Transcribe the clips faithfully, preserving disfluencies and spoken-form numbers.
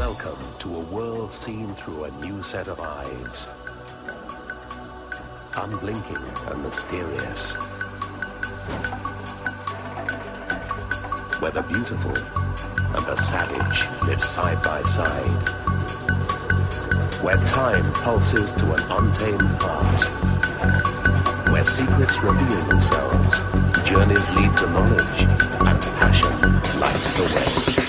Welcome to a world seen through a new set of eyes. Unblinking and mysterious. Where the beautiful and the savage live side by side. Where time pulses to an untamed past. Where secrets reveal themselves, journeys lead to knowledge, and passion lights the way.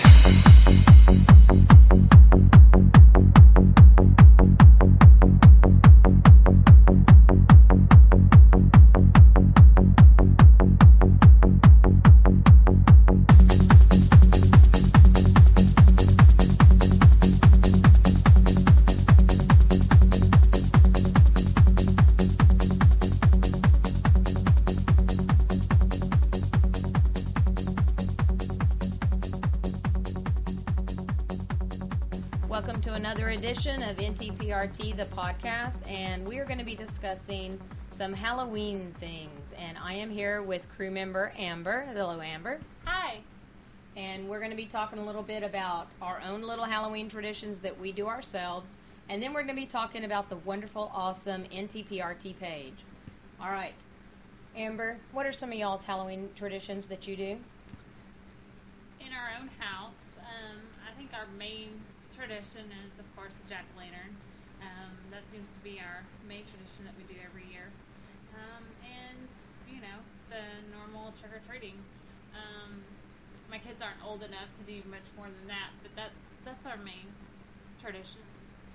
Welcome to another edition of N T P R T, the podcast, and we are going to be discussing some Halloween things. And I am here with crew member Amber. Hello, Amber. Hi. And we're going to be talking a little bit about our own little Halloween traditions that we do ourselves. And then we're going to be talking about the wonderful, awesome N T P R T page. All right. Amber, what are some of y'all's Halloween traditions that you do? In our own house, um, I think our main tradition is, of course, the jack-o'-lantern. Um, that seems to be our main tradition that we do every year. Um, and, you know, the normal trick-or-treating. Um, my kids aren't old enough to do much more than that, but that's, that's our main tradition.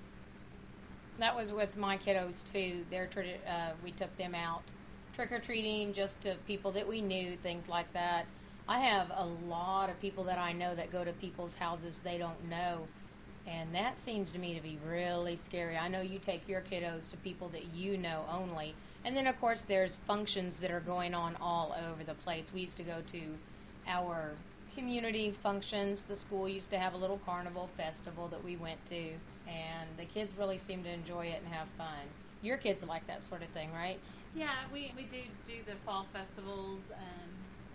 That was with my kiddos, too. Their tradi- uh, we took them out trick-or-treating just to people that we knew, things like that. I have a lot of people that I know that go to people's houses they don't know. And that seems to me to be really scary. I know you take your kiddos to people that you know only. And then, of course, there's functions that are going on all over the place. We used to go to our community functions. The school used to have a little carnival festival that we went to. And the kids really seem to enjoy it and have fun. Your kids like that sort of thing, right? Yeah, we, we do do the fall festivals, um,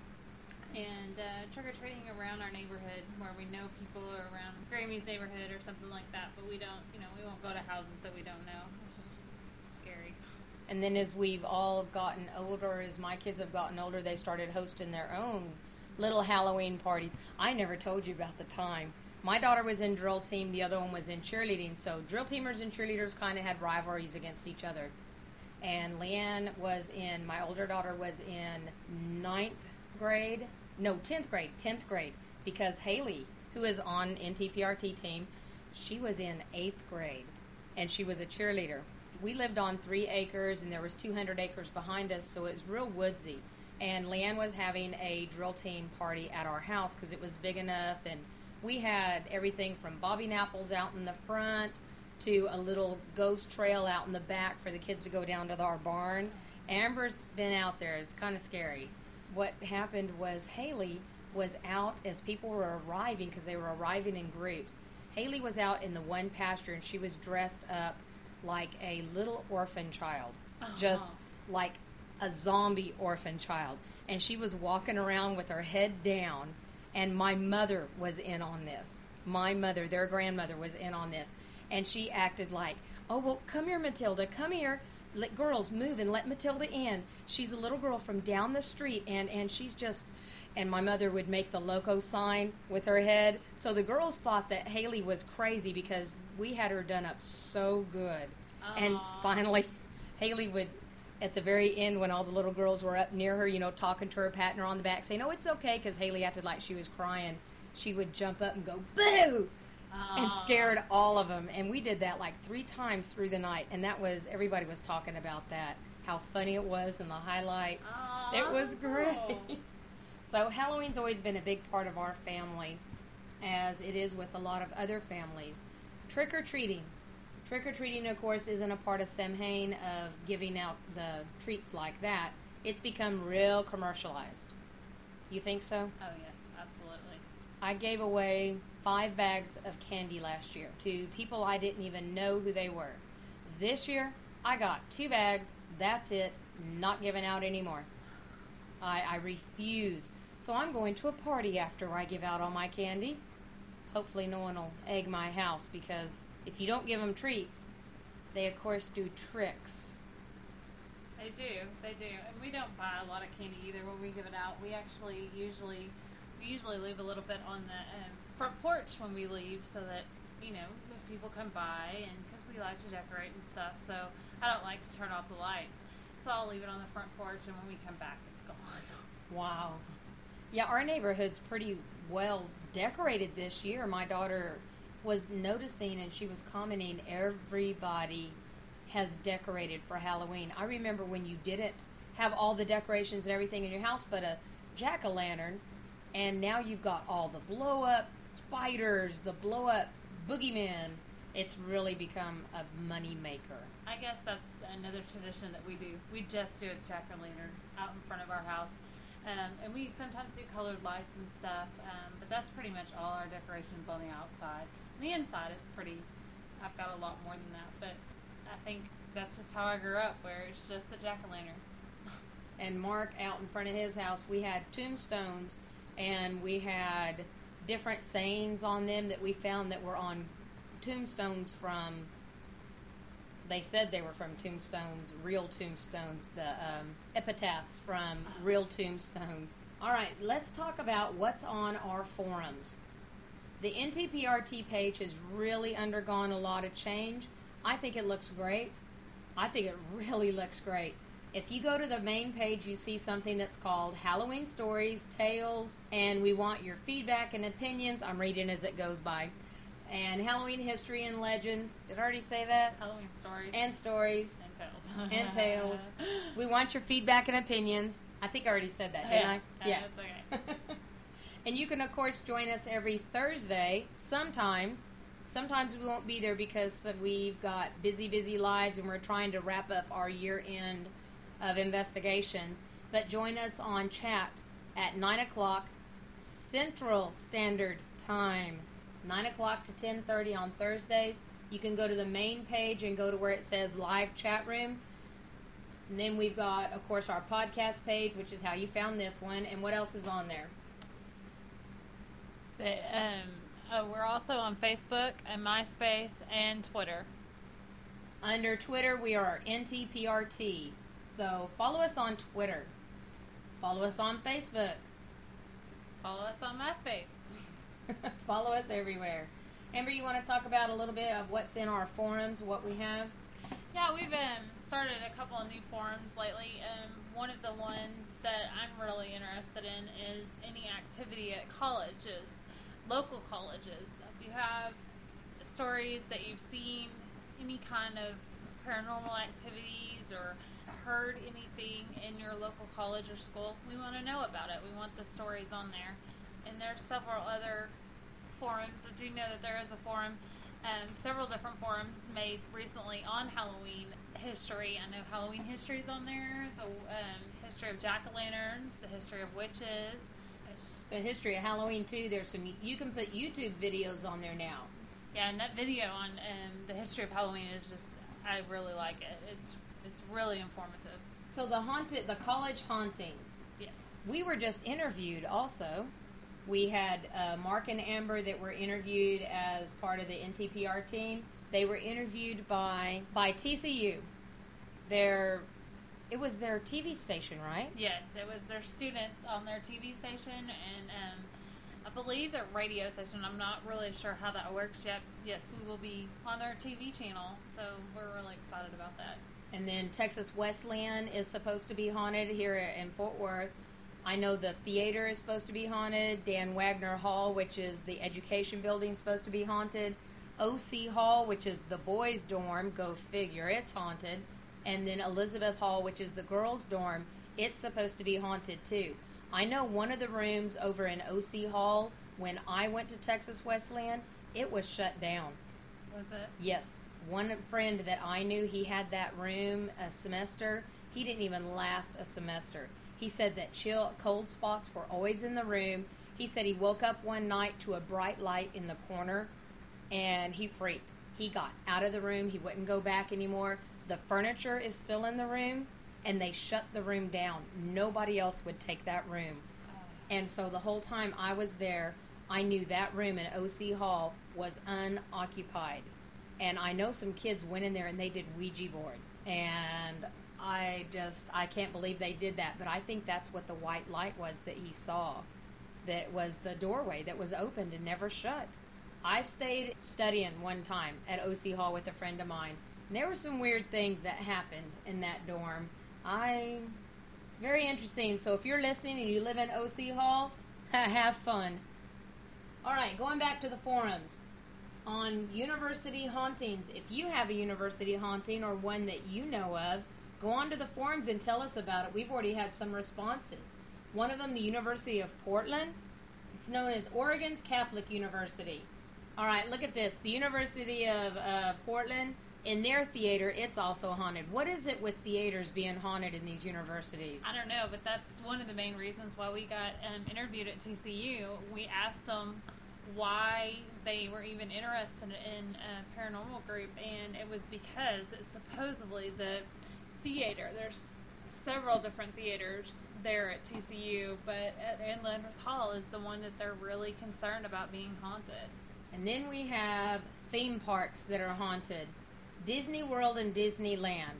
and uh, trick-or-treating around our neighborhood where we know people are around Grammy's neighborhood or something like that, but we don't, you know, we won't go to houses that we don't know. It's just scary. And then as we've all gotten older, as my kids have gotten older, they started hosting their own little Halloween parties. I never told you about the time. My daughter was in drill team, the other one was in cheerleading, so drill teamers and cheerleaders kind of had rivalries against each other. And Leanne was in, my older daughter was in ninth grade, no, tenth grade, tenth grade, because Haley, who is on N T P R T team, she was in eighth grade, and she was a cheerleader. We lived on three acres, and there was two hundred acres behind us, so it was real woodsy. And Leanne was having a drill team party at our house because it was big enough, and we had everything from bobbing apples out in the front to a little ghost trail out in the back for the kids to go down to our barn. Amber's been out there. It's kind of scary. What happened was Haley was out as people were arriving because they were arriving in groups. Haley was out in the one pasture, and she was dressed up like a little orphan child, uh-huh. just like a zombie orphan child. And she was walking around with her head down, and my mother was in on this. My mother, their grandmother, was in on this. And she acted like, oh, well, come here, Matilda, come here. Let girls move and let Matilda in. She's a little girl from down the street, and, and she's just... And my mother would make the loco sign with her head. So the girls thought that Haley was crazy because we had her done up so good. Aww. And finally, Haley would, at the very end, when all the little girls were up near her, you know, talking to her, patting her on the back, saying, oh, it's okay, because Haley acted like she was crying. She would jump up and go, boo! Aww. And scared all of them. And we did that like three times through the night. And that was, everybody was talking about that, how funny it was and the highlight. Aww. It was great. So Halloween's always been a big part of our family, as it is with a lot of other families. Trick-or-treating. Trick-or-treating, of course, isn't a part of Samhain of giving out the treats like that. It's become real commercialized. You think so? Oh, yes, absolutely. I gave away five bags of candy last year to people I didn't even know who they were. This year, I got two bags. That's it. Not giving out anymore. I, I refuse. So I'm going to a party after I give out all my candy. hopefully no one will egg my house, because if you don't give them treats, they of course do tricks. They do, they do. And we don't buy a lot of candy either when we give it out. We actually usually, we usually leave a little bit on the um, front porch when we leave, so that, you know, if people come by, and because we like to decorate and stuff, so I don't like to turn off the lights. So I'll leave it on the front porch, and when we come back, it's gone. Wow. Yeah, our neighborhood's pretty well decorated this year. My daughter was noticing, and she was commenting, everybody has decorated for Halloween. I remember when you didn't have all the decorations and everything in your house but a jack-o'-lantern, and now you've got all the blow-up spiders, the blow-up boogeymen. It's really become a money maker. I guess that's another tradition that we do. We just do a jack-o'-lantern out in front of our house. Um, and we sometimes do colored lights and stuff, um, but that's pretty much all our decorations on the outside. On the inside, it's pretty, I've got a lot more than that, but I think that's just how I grew up, where it's just the jack-o'-lantern. And Mark, out in front of his house, we had tombstones, and we had different sayings on them that we found that were on tombstones from, they said they were from tombstones, real tombstones, the um, epitaphs from real tombstones. All right, let's talk about what's on our forums. The N T P R T page has really undergone a lot of change. I think it looks great. I think it really looks great. If you go to the main page, you see something that's called Halloween Stories, Tales, and we want your feedback and opinions. I'm reading as it goes by. And Halloween History and Legends. Did I already say that? Halloween Stories. And Stories. And Tales. And Tales. We want your feedback and opinions. I think I already said that, didn't yeah. I? Yeah. Uh, that's okay. And you can, of course, join us every Thursday. Sometimes. Sometimes we won't be there because we've got busy, busy lives, and we're trying to wrap up our year-end of investigation. But join us on chat at nine o'clock Central Standard Time. nine o'clock to ten thirty on Thursdays. You can go to the main page and go to where it says live chat room. And then we've got, of course, our podcast page, which is how you found this one. And what else is on there? The, um, oh, we're also on Facebook and MySpace and Twitter. Under Twitter, we are N T P R T. So follow us on Twitter. Follow us on Facebook. Follow us on MySpace. Follow us everywhere. Amber, you want to talk about a little bit of what's in our forums, what we have? Yeah, we've um, started a couple of new forums lately. Um, one of the ones that I'm really interested in is any activity at colleges, local colleges. If you have stories that you've seen, any kind of paranormal activities or heard anything in your local college or school, we want to know about it. We want the stories on there. And there's several other forums. I do know that there is a forum, um, several different forums made recently on Halloween history. I know Halloween history is on there, the um, history of jack-o'-lanterns, the history of witches. There's, The history of Halloween, too. There's some. You can put YouTube videos on there now. yeah, and that video on um, the history of Halloween is just, I really like it. It's it's really informative. So the haunted, the college hauntings. Yes. We were just interviewed also. We had uh, Mark and Amber that were interviewed as part of the N T P R team. They were interviewed by by T C U. Their, it was their T V station, right? Yes, it was their students on their T V station, and um, I believe their radio station. I'm not really sure how that works yet. Yes, we will be on their T V channel, so we're really excited about that. And then Texas Wesleyan is supposed to be haunted here in Fort Worth. I know the theater is supposed to be haunted. Dan Wagner Hall, which is the education building, is supposed to be haunted. O C Hall, which is the boys' dorm, go figure, it's haunted. And then Elizabeth Hall, which is the girls' dorm, it's supposed to be haunted too. I know one of the rooms over in O C Hall, when I went to Texas Wesleyan, it was shut down. Was it? Yes. One friend that I knew, he had that room a semester. He didn't even last a semester. He said that chill, cold spots were always in the room. He said he woke up one night to a bright light in the corner, and he freaked. He got out of the room. He wouldn't go back anymore. The furniture is still in the room, and they shut the room down. Nobody else would take that room. And so the whole time I was there, I knew that room in O C Hall was unoccupied. And I know some kids went in there and they did Ouija board. And I just, I can't believe they did that. But I think that's what the white light was that he saw. That was the doorway that was opened and never shut. I've stayed studying one time at O C Hall with a friend of mine. And there were some weird things that happened in that dorm. I, very interesting. So if you're listening and you live in O C Hall, have fun. All right, going back to the forums. On university hauntings, if you have a university haunting or one that you know of, go on to the forums and tell us about it. We've already had some responses. One of them, the University of Portland. It's known as Oregon's Catholic University. All right, look at this. The University of uh, Portland, in their theater, it's also haunted. What is it with theaters being haunted in these universities? I don't know, but that's one of the main reasons why we got um, interviewed at T C U. We asked them why they were even interested in a paranormal group, and it was because it's supposedly the theater. There's several different theaters there at T C U, but at Inland Hall is the one that they're really concerned about being haunted. And then we have theme parks that are haunted. Disney World and Disneyland.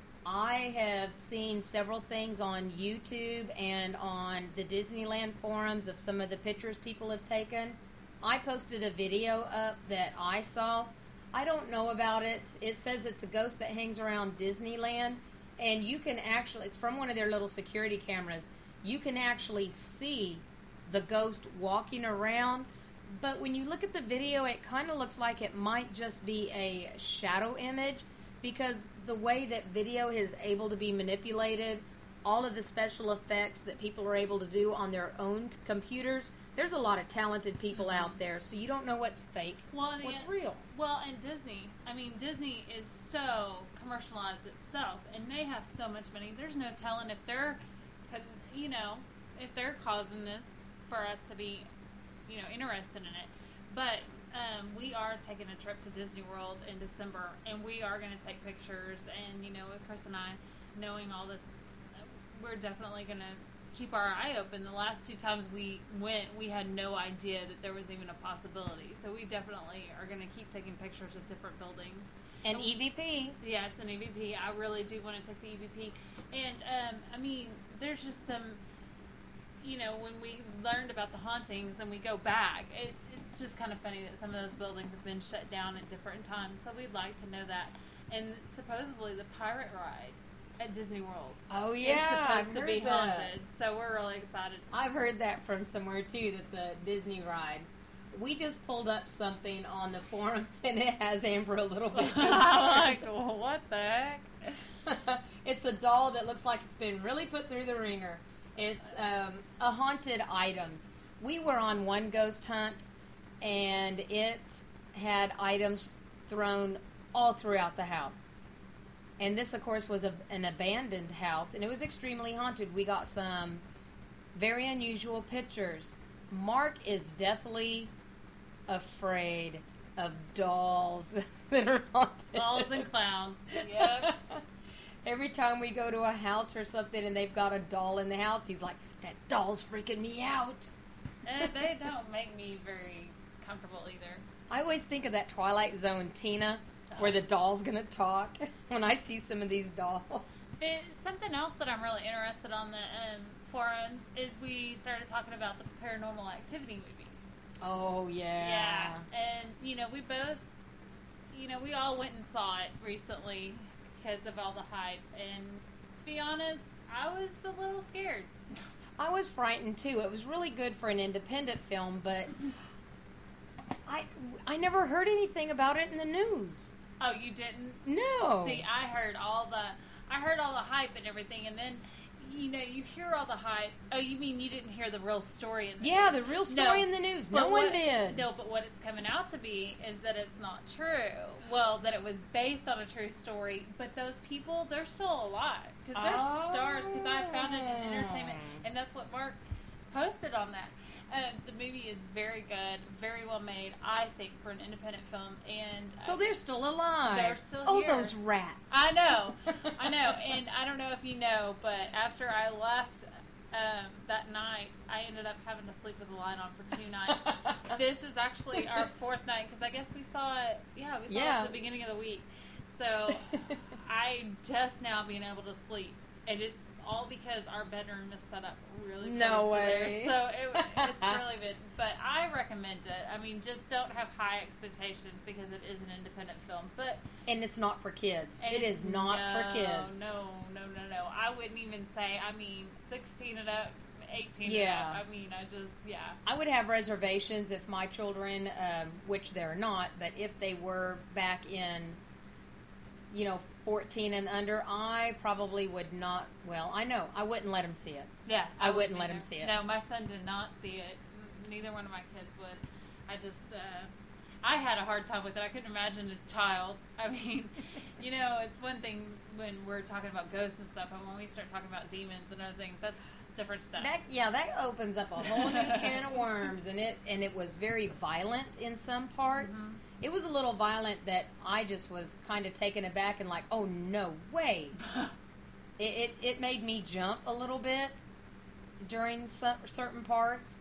I have seen several things on YouTube and on the Disneyland forums of some of the pictures people have taken. I posted a video up that I saw. I don't know about it. It says it's a ghost that hangs around Disneyland, and you can actually, it's from one of their little security cameras, you can actually see the ghost walking around. But when you look at the video, it kind of looks like it might just be a shadow image, because the way that video is able to be manipulated, all of the special effects that people are able to do on their own computers, there's a lot of talented people Mm-hmm. out there, so you don't know what's fake, Well, what's yeah, real. Well, and Disney, I mean, Disney is so commercialized itself, and they have so much money. There's no telling if they're, putting, you know, if they're causing this for us to be, you know, interested in it. But um, we are taking a trip to Disney World in December, and we are going to take pictures. And, you know, with Chris and I, knowing all this, we're definitely going to keep our eye open. The last two times we went, we had no idea that there was even a possibility. So we definitely are going to keep taking pictures of different buildings. And E V P. Yes, an E V P. I really do want to take the E V P. And, um, I mean, there's just some, you know, when we learned about the hauntings and we go back, it, it's just kind of funny that some of those buildings have been shut down at different times. So we'd like to know that. And supposedly the pirate ride at Disney World Oh, is yeah. supposed I've to heard be that. haunted. So we're really excited. I've heard that from somewhere, too, that the Disney ride. We just pulled up something on the forums, and it has Amber a little bit. I'm like, well, what the heck? It's a doll that looks like it's been really put through the ringer. It's um, a haunted items. We were on one ghost hunt, and it had items thrown all throughout the house. And this, of course, was a, an abandoned house, and it was extremely haunted. We got some very unusual pictures. Mark is definitely afraid of dolls that are haunted. Dolls and clowns. Yep. Every time we go to a house or something and they've got a doll in the house, he's like, that doll's freaking me out. And they don't make me very comfortable either. I always think of that Twilight Zone Tina, where the doll's going to talk, when I see some of these dolls. But something else that I'm really interested on the um, forums is we started talking about the Paranormal Activity movie. Oh, yeah. Yeah. And, you know, we both, you know, we all went and saw it recently because of all the hype. And to be honest, I was a little scared. I was frightened, too. It was really good for an independent film, but I, I never heard anything about it in the news. Oh, you didn't? No. See, I heard all the, I heard all the hype and everything, and then, you know, you hear all the hype. Oh, you mean you didn't hear the real story in the Yeah, news? the real story No, in the news. but No one what- did. No, but what it's coming out to be is that it's not true. Well, that it was based on a true story, but those people, they're still alive. Because they're Oh. stars, because I found it in entertainment, and that's what Mark posted on that. Uh, the movie is very good, very well made, I think, for an independent film. And So they're still alive. They're still oh, here. those rats. I know, I know, and I don't know if you know, but after I left um, that night, I ended up having to sleep with the light on for two nights. This is actually our fourth night because I guess we saw it. Yeah, we saw Yeah. it at the beginning of the week. So I just now being able to sleep, and it's all because our bedroom is set up really close No to way. theirs. So it, it's really good. But I recommend it. I mean, just don't have high expectations because it is an independent film. But And it's not for kids. and It is not no, for kids. No, no, no, no. I wouldn't even say. I mean, sixteen and up, eighteen Yeah. and up. I mean, I just yeah. I would have reservations if my children, um, which they're not, but if they were back in, you know, fourteen and under, I probably would not. Well, I know I wouldn't let them see it. Yeah, I wouldn't wouldn't let him either. see it. No, my son did not see it. N- Neither one of my kids would. I just, uh, I had a hard time with it. I couldn't imagine a child. I mean, you know, it's one thing when we're talking about ghosts and stuff, but when we start talking about demons and other things, that's different stuff. That yeah, that opens up a whole new can of worms, and it and it was very violent in some parts. Mhm. It was a little violent that I just was kind of taken aback and like, oh no way! it, it it made me jump a little bit during some certain parts,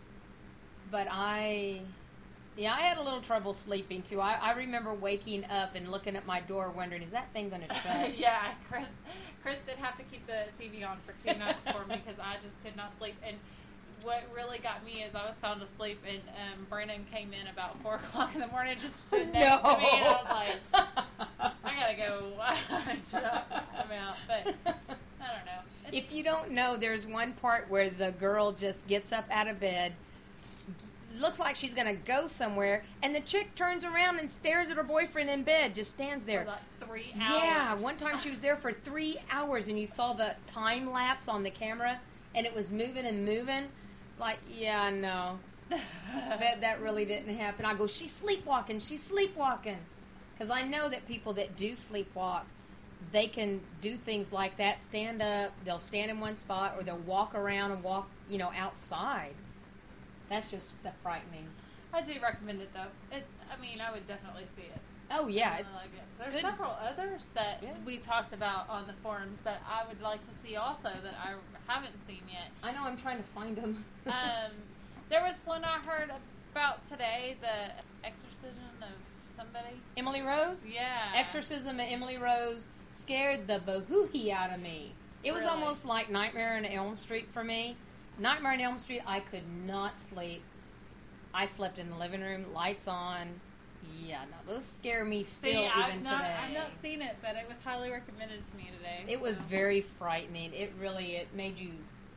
but I. Yeah, I had a little trouble sleeping too. I, I remember waking up and looking at my door wondering, is that thing going to shut? Yeah, Chris, Chris did have to keep the T V on for two nights for me because I just could not sleep. And what really got me is I was sound asleep, and um, Brandon came in about four o'clock in the morning, and just stood next No. to me, and I was like, I gotta go jump him out. But I don't know. It's, If you don't know, there's one part where the girl just gets up out of bed, looks like she's going to go somewhere, and the chick turns around and stares at her boyfriend in bed, just stands for there. like three hours. Yeah, one time she was there for three hours, and you saw the time lapse on the camera, and it was moving and moving. Like, yeah, no, that that really didn't happen. I go, she's sleepwalking, she's sleepwalking, because I know that people that do sleepwalk, they can do things like that. Stand up, they'll stand in one spot, or they'll walk around and walk, you know, outside. That's just the frightening. I do recommend it though. It, I mean, I would definitely see it. Oh yeah, I it's, like it. There's good. several others that Yeah. we talked about on the forums that I would like to see also that I haven't seen yet. I know. I'm trying to find them. Um, there was one I heard about today, the exorcism of somebody. Emily Rose. Yeah. Exorcism of Emily Rose scared the bahoohee out of me. It was Really? almost like Nightmare on Elm Street for me. Nightmare on Elm Street, I could not sleep. I slept in the living room, lights on. Yeah, no, those scare me still See, even I've not, today. I've not seen it, but it was highly recommended to me today. It was so. very frightening. It really, it made you,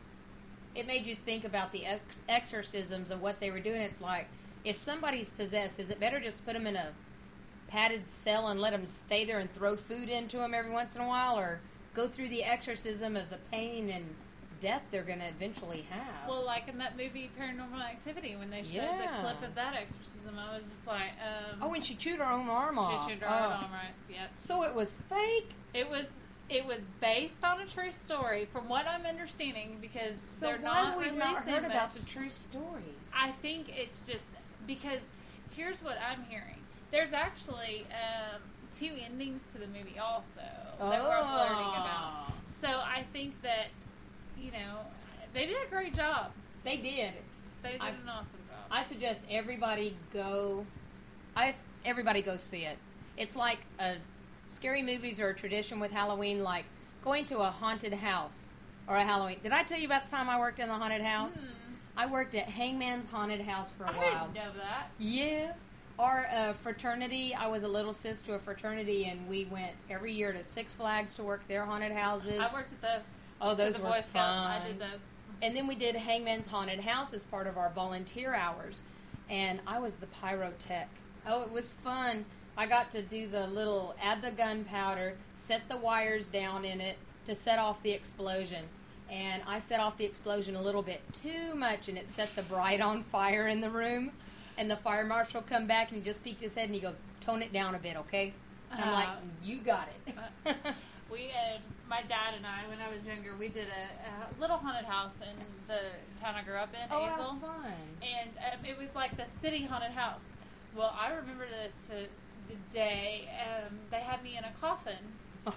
it made you think about the ex- exorcisms and what they were doing. It's like, if somebody's possessed, is it better just to put them in a padded cell and let them stay there and throw food into them every once in a while, or go through the exorcism of the pain and death they're going to eventually have? Well, like in that movie Paranormal Activity, when they showed Yeah. the clip of that exorcism, I was just like, um, oh, and she chewed her own arm off. she chewed her Oh. arm, right? Yep. So it was fake? It was it was based on a true story, from what I'm understanding, because So they're why not have we releasing not heard about much. the true story? I think it's just because here's what I'm hearing. There's actually um, two endings to the movie also that we're learning about. So I think that, you know, they did a great job. They did. They did I've- an awesome job. I suggest everybody go. I s- everybody go see it. It's like a scary movies are a tradition with Halloween, like going to a haunted house or a Halloween. Did I tell you about the time I worked in the haunted house? Hmm. I worked at Hangman's Haunted House for a I while. didn't know that. Yes. Our uh, fraternity, I was a little sis to a fraternity, and we went every year to Six Flags to work their haunted houses. I worked at those. Oh, those as a were Boy fun. Scout. I did those. And then we did Hangman's Haunted House as part of our volunteer hours. And I was the pyrotech. Oh, it was fun. I got to do the little, add the gunpowder, set the wires down in it to set off the explosion. And I set off the explosion a little bit too much, and it set the bride on fire in the room. And the fire marshal come back, and he just peeked his head, and he goes, tone it down a bit, okay? And I'm like, Uh, you got it. We and my dad and I, when I was younger, we did a, a little haunted house in the town I grew up in, Oh, Hazel. how fun. And um, it was like the city haunted house. Well, I remember this to the day um, they had me in a coffin, Oh, God.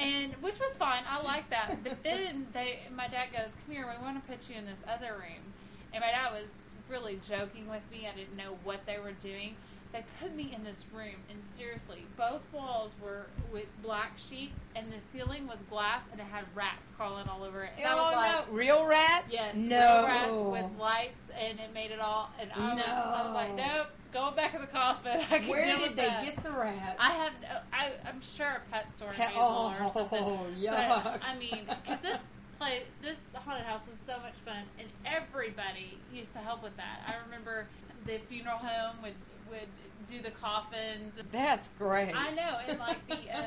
and which was fine. I like that. But then they, my dad goes, "Come here, we want to put you in this other room." And my dad was really joking with me. I didn't know what they were doing. They put me in this room, and seriously, both walls were with black sheets, and the ceiling was glass, and it had rats crawling all over it. And oh, I was like, no. Real rats? yes, no. real rats with lights, and it made it all. And I, no. was, I was like, nope, going back in the coffin. I can Where deal did with they that. get the rats? I have, no, I, I'm sure a pet store in Pet- Maysville oh, or something. yuck. But, I mean, because this place, this haunted house was so much fun, and everybody used to help with that. I remember the funeral home would would do the coffins. That's great. I know, and like the uh,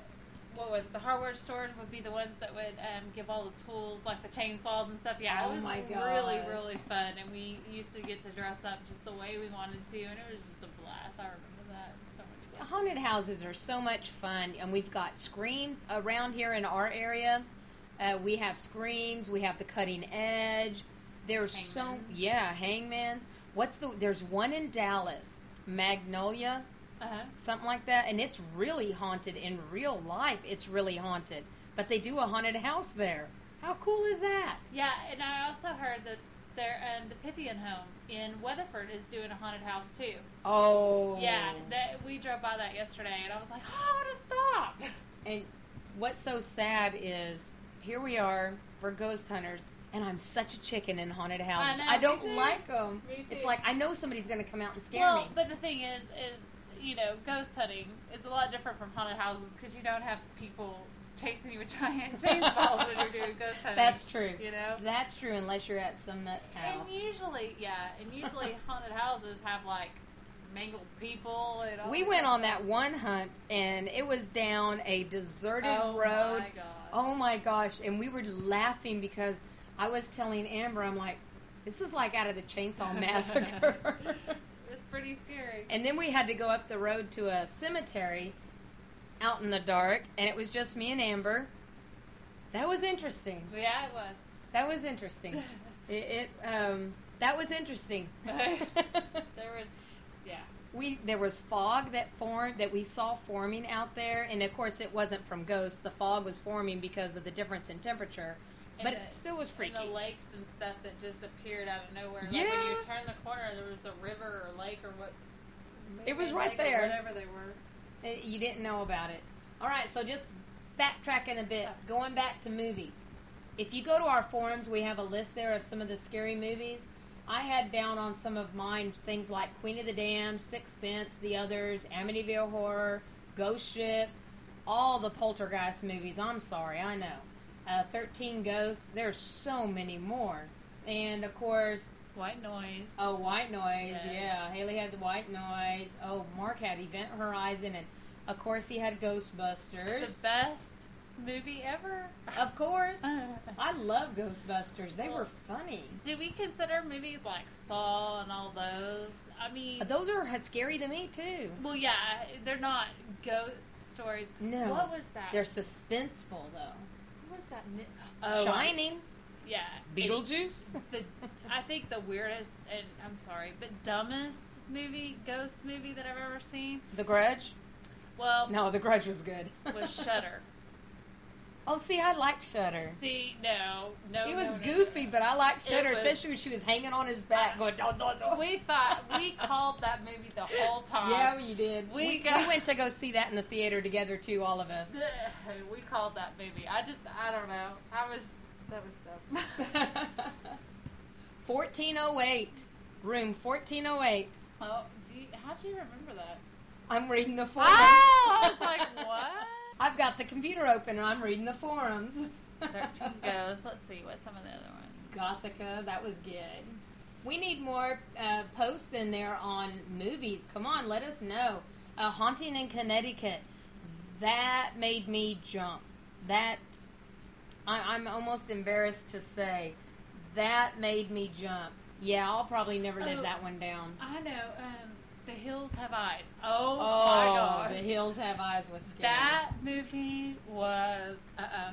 what was it, the hardware stores would be the ones that would um, give all the tools, like the chainsaws and stuff. Yeah, Oh it was my really gosh. really fun, and we used to get to dress up just the way we wanted to, and it was just a blast. I remember that. It was so much fun. Haunted houses are so much fun, and we've got screens around here in our area. Uh, we have screens. We have the cutting edge. There's so Hangmans. yeah, hangmans. What's the? There's one in Dallas, Magnolia, Uh-huh. something like that, and it's really haunted in real life. It's really haunted, but they do a haunted house there. How cool is that? Yeah, and I also heard that there, um, the Pythian home in Weatherford is doing a haunted house too. Oh, Yeah, that, we drove by that yesterday, and I was like, oh, I want to stop. And what's so sad is here we are, we're ghost hunters, and I'm such a chicken in haunted houses. I know, I me don't too. like them. Me It's too. like I know somebody's going to come out and scare Well, me. but the thing is, is you know, ghost hunting is a lot different from haunted houses because you don't have people chasing you with giant chainsaws when you're doing ghost hunting. That's true. You know. That's true unless you're at some nut's house. And usually, yeah, and usually haunted houses have like mangled people and all We that went on stuff. that one hunt, and it was down a deserted Oh road. my god. Oh my gosh! And we were laughing because I was telling Amber, I'm like, this is like out of the Chainsaw Massacre. It's pretty scary. And then we had to go up the road to a cemetery out in the dark, and it was just me and Amber. That was interesting. Yeah, it was. That was interesting. It, it um, that was interesting. There was, yeah. we there was fog that formed that we saw forming out there, and of course it wasn't from ghosts. The fog was forming because of the difference in temperature, And but the- it still was freaky. And the lakes and stuff that just appeared out of nowhere. Like Yeah. when you turn the corner, there was a river or lake or what. It was maybe right lake or there. Whatever they were. Uh, You didn't know about it. All right, so just backtracking a bit, going back to movies. If you go to our forums, we have a list there of some of the scary movies. I had down on some of mine things like Queen of the Damned, Sixth Sense, The Others, Amityville Horror, Ghost Ship, all the Poltergeist movies. I'm sorry, I know. Uh, thirteen Ghosts. There's so many more. And, of course, White Noise. oh, White Noise. Yes. Yeah, Haley had the White Noise. Oh, Mark had Event Horizon. And, of course, he had Ghostbusters. The best movie ever. Of course. I love Ghostbusters. They were funny. Do we consider movies like Saw and all those? I mean, Those are had scary to me, too. well, yeah, they're not ghost stories. No. What was that? They're suspenseful, though. What was that? mi- Oh, Shining. yeah. Beetlejuice. The, I think the weirdest, and I'm sorry, but dumbest movie, ghost movie that I've ever seen, The Grudge. well, No, The Grudge was good. was Shudder. Oh, see, I liked Shudder. See, no, no, He was no, no, goofy, no. but I liked It Shudder, was- especially when she was hanging on his back, going, "Dun, dun, dun." We thought we called that movie the whole time. Yeah, you did. We We, got- we went to go see that in the theater together, too, all of us. We called that movie. I just, I don't know. I was, that was dumb. fourteen oh eight. Room fourteen oh eight. Oh, do you, how'd you remember that? I'm reading the forums. Oh, I was like, what? I've got the computer open and I'm reading the forums. thirteen Ghosts. Let's see what some of the other ones. Gothica, that was good. We need more uh, posts in there on movies. Come on, let us know. Uh, Haunting in Connecticut. That made me jump. That, I, I'm almost embarrassed to say, that made me jump. Yeah, I'll probably never live Oh. that one down. I know. Um, The Hills Have Eyes. Oh, Oh, my gosh. The Hills Have Eyes was scary. That movie was, uh-uh.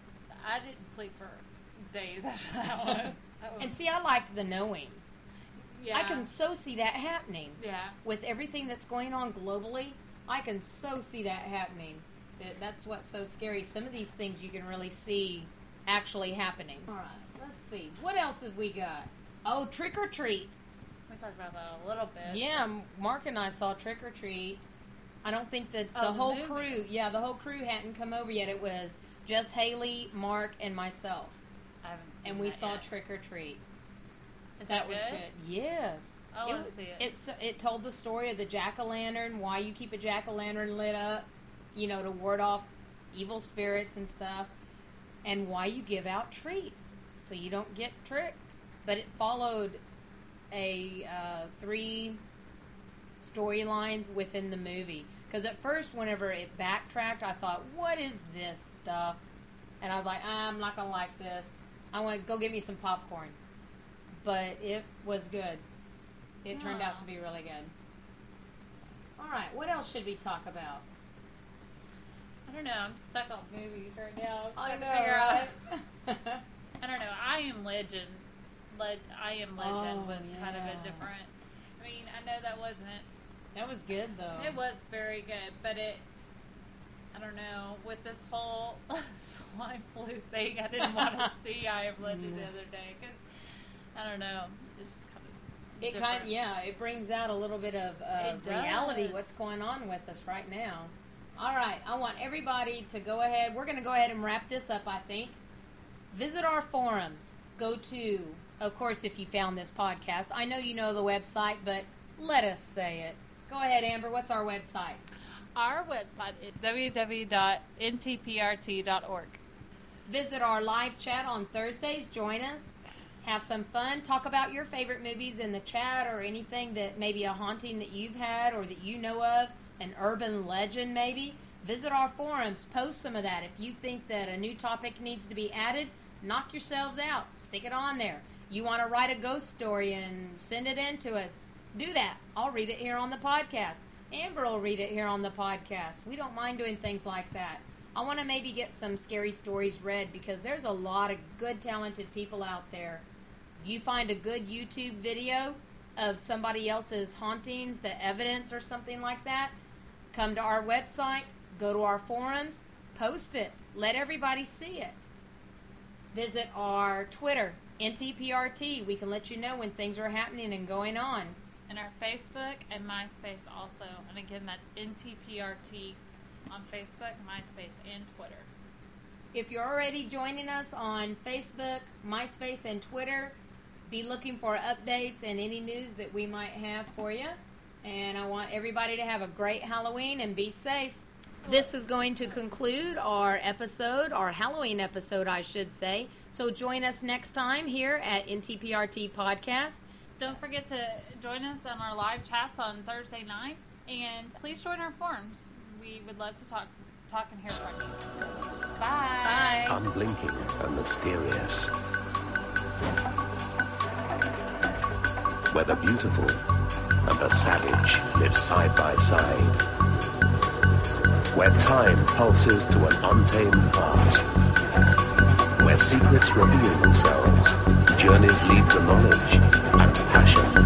I didn't sleep for days after that one. That was- And see, I liked The Knowing. yeah. I can so see that happening. Yeah. With everything that's going on globally, I can so see that happening. It, that's what's so scary. Some of these things you can really see actually happening. All right, let's see. What else have we got? Oh, trick or treat. We talked about that a little bit. Yeah, Mark and I saw Trick or Treat. I don't think that Oh, the the whole movie. crew, yeah, the whole crew hadn't come over yet. It was just Haley, Mark, and myself. I haven't seen And we that saw yet. Trick or Treat. Is that, was good? Yes. I wanna was- see it. It's, it told the story of the jack-o'-lantern, why you keep a jack-o'-lantern lit up, you know, to ward off evil spirits and stuff, and why you give out treats so you don't get tricked. But it followed a uh, three storylines within the movie. Because at first, whenever it backtracked, I thought, what is this stuff? And I was like, I'm not going to like this. I want to go get me some popcorn. But it was good. It turned out Aw. to be really good. All right, what else should we talk about? I don't know. I'm stuck on movies right now. I'm I trying know, to figure out. right? I don't know. I Am Legend. Led, I Am Legend Oh, was kind of yeah. a different. I mean, I know that wasn't. That was good, though. It was very good, but it. I don't know. With this whole swine flu thing, I didn't want to see I Am Legend the other day because I don't know. It's just kind of. It kind of, yeah, it brings out a little bit of uh, It reality, does. what's going on with us right now. All right, I want everybody to go ahead. We're going to go ahead and wrap this up, I think. Visit our forums. Go to, of course, if you found this podcast. I know you know the website, but let us say it. Go ahead, Amber. What's our website? Our website is w w w dot n t p r t dot org. Visit our live chat on Thursdays. Join us. Have some fun. Talk about your favorite movies in the chat or anything that maybe a haunting that you've had or that you know of, an urban legend maybe. Visit our forums. Post some of that. If you think that a new topic needs to be added, knock yourselves out. Stick it on there. You want to write a ghost story and send it in to us, do that. I'll read it here on the podcast. Amber will read it here on the podcast. We don't mind doing things like that. I want to maybe get some scary stories read because there's a lot of good, talented people out there. You find a good YouTube video of somebody else's hauntings, the evidence or something like that, come to our website, go to our forums, post it. Let everybody see it. Visit our Twitter, N T P R T. We can let you know when things are happening and going on. And our Facebook and MySpace also. And again, that's N T P R T on Facebook, MySpace, and Twitter. If you're already joining us on Facebook, MySpace, and Twitter, be looking for updates and any news that we might have for you. And I want everybody to have a great Halloween and be safe. This is going to conclude our episode, our Halloween episode, I should say. So join us next time here at N T P R T Podcast. Don't forget to join us on our live chats on Thursday night. And please join our forums. We would love to talk talk and hear from you. Bye. Bye. Unblinking and mysterious. Where the beautiful and the savage live side by side. Where time pulses to an untamed heart. Where secrets reveal themselves, journeys lead to knowledge, and passion